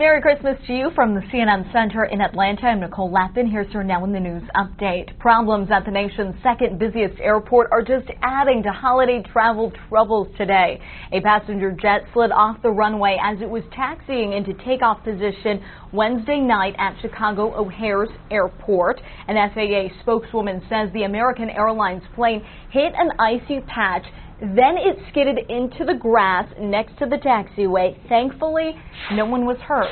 Merry Christmas to you from the CNN Center in Atlanta. I'm Nicole Lappin. Here's your Now in the News update. Problems at the nation's second busiest airport are just adding to holiday travel troubles today. A passenger jet slid off the runway as it was taxiing into takeoff position Wednesday night at Chicago O'Hare's airport. An FAA spokeswoman says the American Airlines plane hit an icy patch. Then it skidded into the grass next to the taxiway. Thankfully, no one was hurt.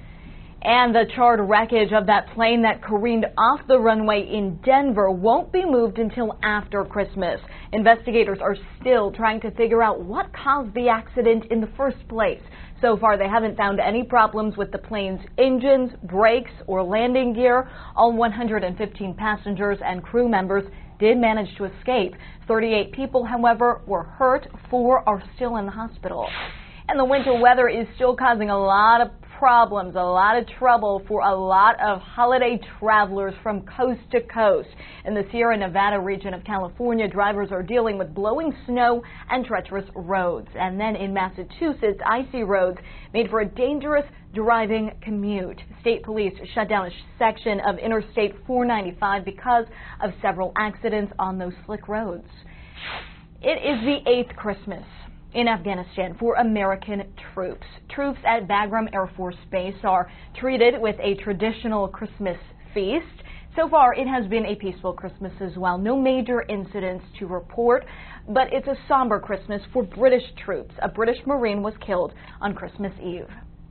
And the charred wreckage of that plane that careened off the runway in Denver won't be moved until after Christmas. Investigators are still trying to figure out what caused the accident in the first place. So far, they haven't found any problems with the plane's engines, brakes, or landing gear. All 115 passengers and crew members did manage to escape. 38 people, however, were hurt. 4 are still in the hospital. And the winter weather is still causing a lot of problems, a lot of trouble for a lot of holiday travelers from coast to coast. In the Sierra Nevada region of California, drivers are dealing with blowing snow and treacherous roads. And then in Massachusetts, icy roads made for a dangerous driving commute. State police shut down a section of Interstate 495 because of several accidents on those slick roads. It is the 8th Christmas in Afghanistan for American troops. Troops at Bagram Air Force Base are treated with a traditional Christmas feast. So far, it has been a peaceful Christmas as well. No major incidents to report, but it's a somber Christmas for British troops. A British Marine was killed on Christmas Eve.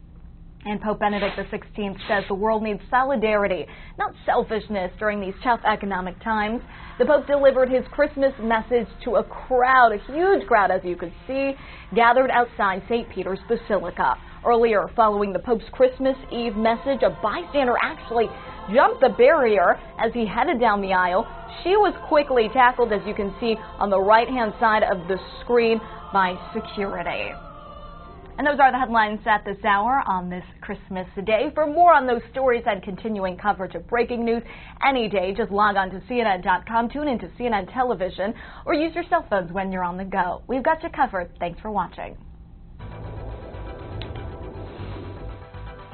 And Pope Benedict XVI says the world needs solidarity, not selfishness, during these tough economic times. The Pope delivered his Christmas message to a crowd, a huge crowd, as you could see, gathered outside St. Peter's Basilica. Earlier, following the Pope's Christmas Eve message, a bystander actually jumped the barrier as he headed down the aisle. She was quickly tackled, as you can see on the right-hand side of the screen, by security. And those are the headlines at this hour on this Christmas Day. For more on those stories and continuing coverage of breaking news any day, just log on to CNN.com, tune into CNN Television, or use your cell phones when you're on the go. We've got you covered. Thanks for watching.